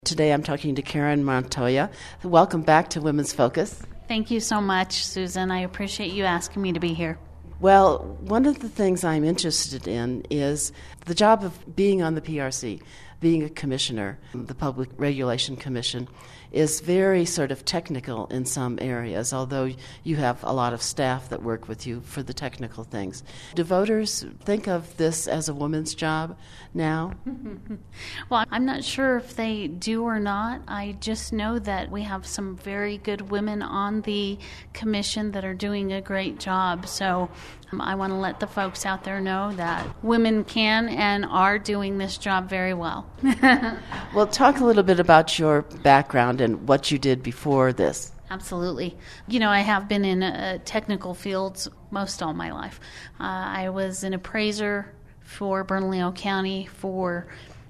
Today I'm talking to Karen Montoya. Welcome back to Women's Focus. Thank you so much, Susan. I appreciate you asking me to be here. Well, one of the things I'm interested in is the job of being on the PRC, being a commissioner. The Public Regulation Commission is very sort of technical in some areas, although you have a lot of staff that work with you for the technical things. Do voters think of this as a woman's job now? Well, I'm not sure if they do or not. I just know that we have some very good women on the commission that are doing a great job. So I want to let the folks out there know that women can and are doing this job very well. Well, talk a little bit about your background and what you did before this. Absolutely. You know, I have been in technical fields most all my life. I was an appraiser for Bernalillo County for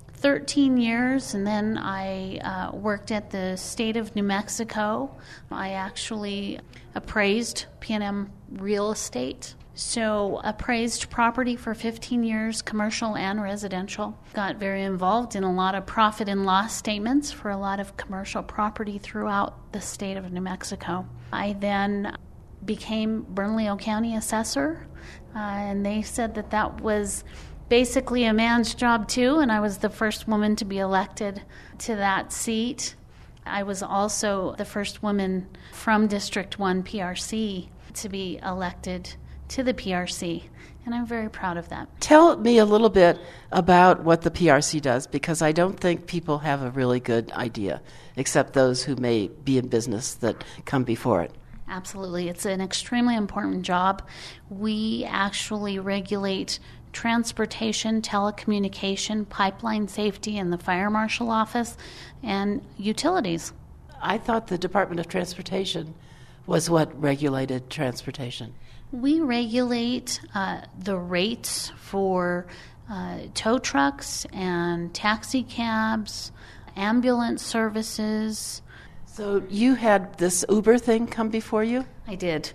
13 years, and then I worked at the state of New Mexico. I actually appraised P&M real estate. So appraised property for 15 years, commercial and residential. Got very involved in a lot of profit and loss statements for a lot of commercial property throughout the state of New Mexico. I then became Bernalillo County assessor, and they said that that was basically a man's job too, and I was the first woman to be elected to that seat. I was also the first woman from District 1 PRC to be elected to the PRC, and I'm very proud of that. Tell me a little bit about what the PRC does, because I don't think people have a really good idea, except those who may be in business that come before it. Absolutely. It's an extremely important job. We actually regulate transportation, telecommunication, pipeline safety in the Fire Marshal Office, and utilities. I thought the Department of Transportation was what regulated transportation. We regulate the rates for tow trucks and taxi cabs, ambulance services. So you had this Uber thing come before you? I did.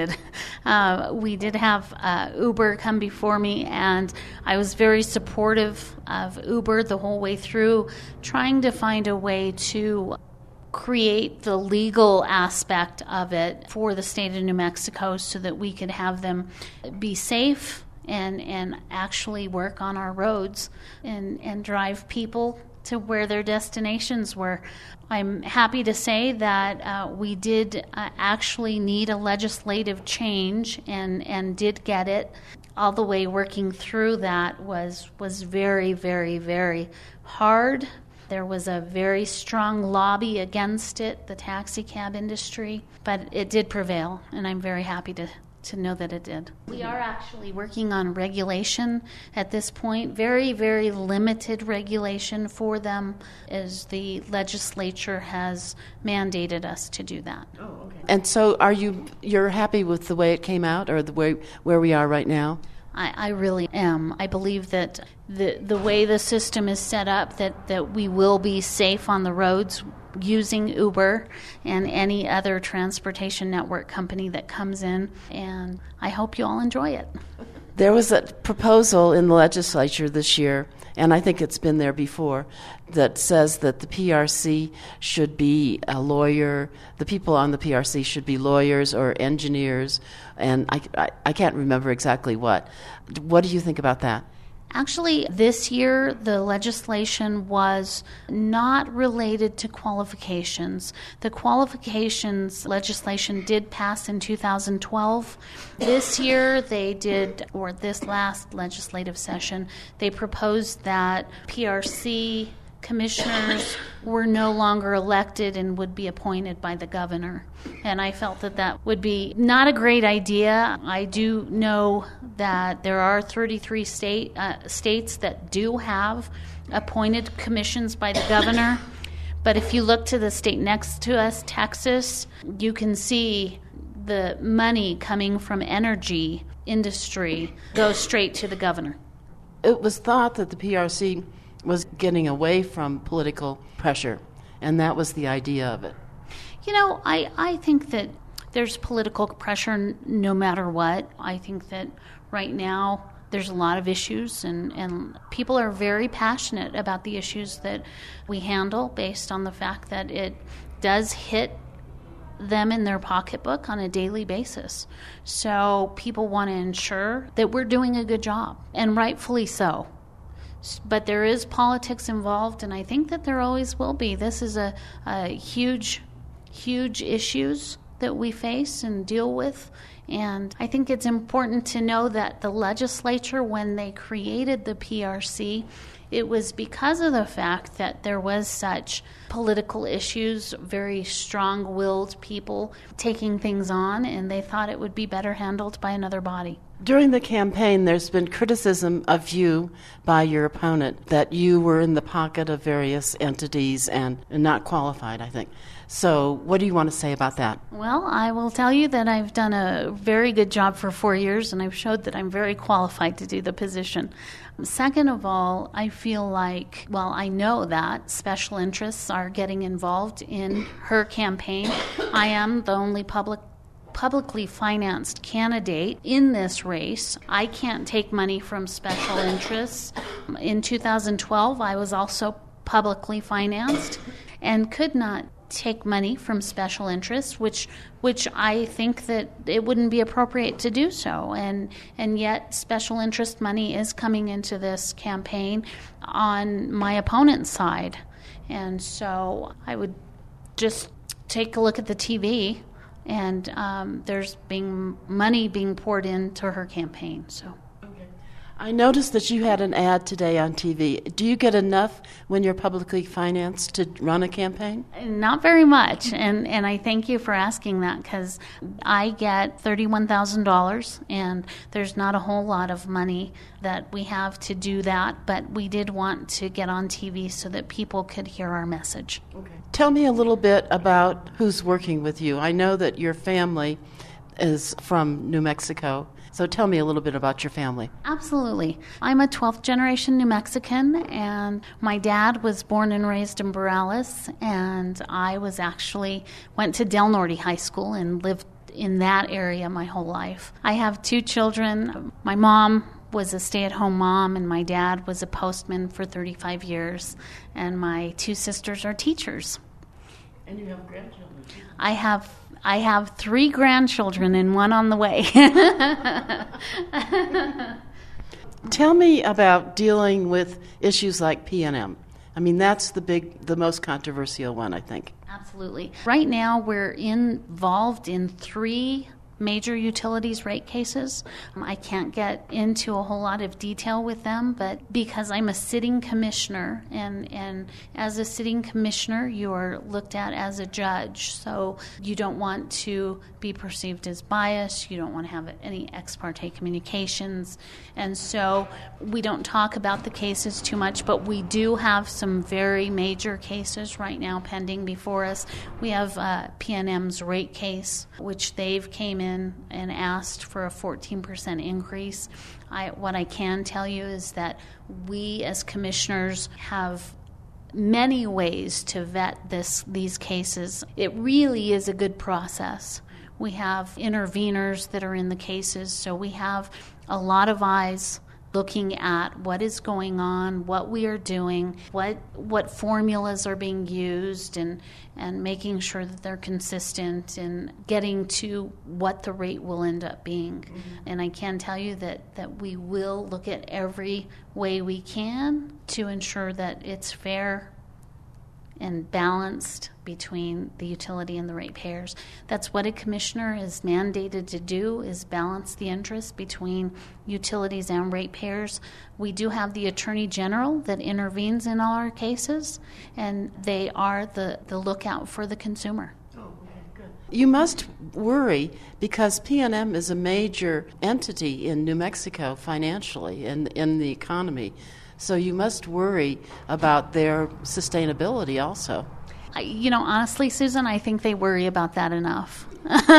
We did have Uber come before me, and I was very supportive of Uber the whole way through, trying to find a way to create the legal aspect of it for the state of New Mexico so that we could have them be safe and actually work on our roads and drive people to where their destinations were. I'm happy to say that we did actually need a legislative change and did get it. All the way working through that was very, very, very hard. There was a very strong lobby against it, the taxi cab industry, but it did prevail, and I'm very happy to know that it did. We are actually working on regulation at this point, very, very limited regulation for them, as the legislature has mandated us to do that. Oh, okay. And so you're happy with the way it came out, or the way where we are right now? I really am. I believe that the way the system is set up, that we will be safe on the roads using Uber and any other transportation network company that comes in, and I hope you all enjoy it. There was a proposal in the legislature this year, and I think it's been there before, that says that the PRC should be a lawyer, the people on the PRC should be lawyers or engineers, and I can't remember exactly what. What do you think about that? Actually, this year, the legislation was not related to qualifications. The qualifications legislation did pass in 2012. This year, this last legislative session, they proposed that PRC commissioners were no longer elected and would be appointed by the governor. And I felt that would be not a great idea. I do know that there are 33 states that do have appointed commissions by the governor. But if you look to the state next to us, Texas, you can see the money coming from energy industry goes straight to the governor. It was thought that the PRC was getting away from political pressure, and that was the idea of it. You know, I think that there's political pressure no matter what. I think that right now There's a lot of issues, and people are very passionate about the issues that we handle based on the fact that it does hit them in their pocketbook on a daily basis. So people want to ensure that we're doing a good job, and rightfully so. But there is politics involved, and I think that there always will be. This is a huge issues that we face and deal with. And I think it's important to know that the legislature, when they created the PRC, it was because of the fact that there was such political issues, very strong-willed people taking things on, and they thought it would be better handled by another body. During the campaign, there's been criticism of you by your opponent that you were in the pocket of various entities and not qualified, I think. So what do you want to say about that? Well, I will tell you that I've done a very good job for 4 years, and I've showed that I'm very qualified to do the position. Second of all, I feel like, well, I know that special interests are getting involved in her campaign. I am the only publicly financed candidate in this race. I can't take money from special interests. In 2012, I was also publicly financed and could not take money from special interests, which I think that it wouldn't be appropriate to do so. And yet special interest money is coming into this campaign on my opponent's side. And so I would just take a look at the TV, and there's money being poured into her campaign. So. I noticed that you had an ad today on TV. Do you get enough when you're publicly financed to run a campaign? Not very much, and I thank you for asking that, because I get $31,000, and there's not a whole lot of money that we have to do that, but we did want to get on TV so that people could hear our message. Okay. Tell me a little bit about who's working with you. I know that your family is from New Mexico. So tell me a little bit about your family. Absolutely. I'm a 12th generation New Mexican, and my dad was born and raised in Borales, and I went to Del Norte High School and lived in that area my whole life. I have 2 children. My mom was a stay-at-home mom, and my dad was a postman for 35 years, and my 2 sisters are teachers. And you have grandchildren? I have 3 grandchildren and 1 on the way. Tell me about dealing with issues like PNM. I mean, that's the most controversial one, I think. Absolutely. Right now, we're involved in 3 major utilities rate cases. I can't get into a whole lot of detail with them, but because I'm a sitting commissioner, and as a sitting commissioner, you are looked at as a judge. So you don't want to be perceived as biased. You don't want to have any ex parte communications. And so we don't talk about the cases too much, but we do have some very major cases right now pending before us. We have PNM's rate case, which they've came in and asked for a 14% increase. What I can tell you is that we as commissioners have many ways to vet these cases. It really is a good process. We have interveners that are in the cases, so we have a lot of eyes looking at what is going on, what we are doing, what formulas are being used, and making sure that they're consistent and getting to what the rate will end up being. Mm-hmm. And I can tell you that we will look at every way we can to ensure that it's fair and balanced between the utility and the ratepayers. That's what a commissioner is mandated to do, is balance the interest between utilities and ratepayers. We do have the Attorney General that intervenes in all our cases, and they are the lookout for the consumer. Oh, okay, good. You must worry because PNM is a major entity in New Mexico financially and in the economy. So you must worry about their sustainability also. Honestly, Susan, I think they worry about that enough.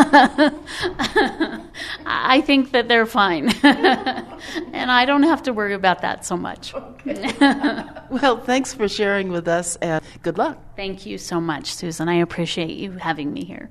I think that they're fine. And I don't have to worry about that so much. Okay. Well, thanks for sharing with us, and good luck. Thank you so much, Susan. I appreciate you having me here.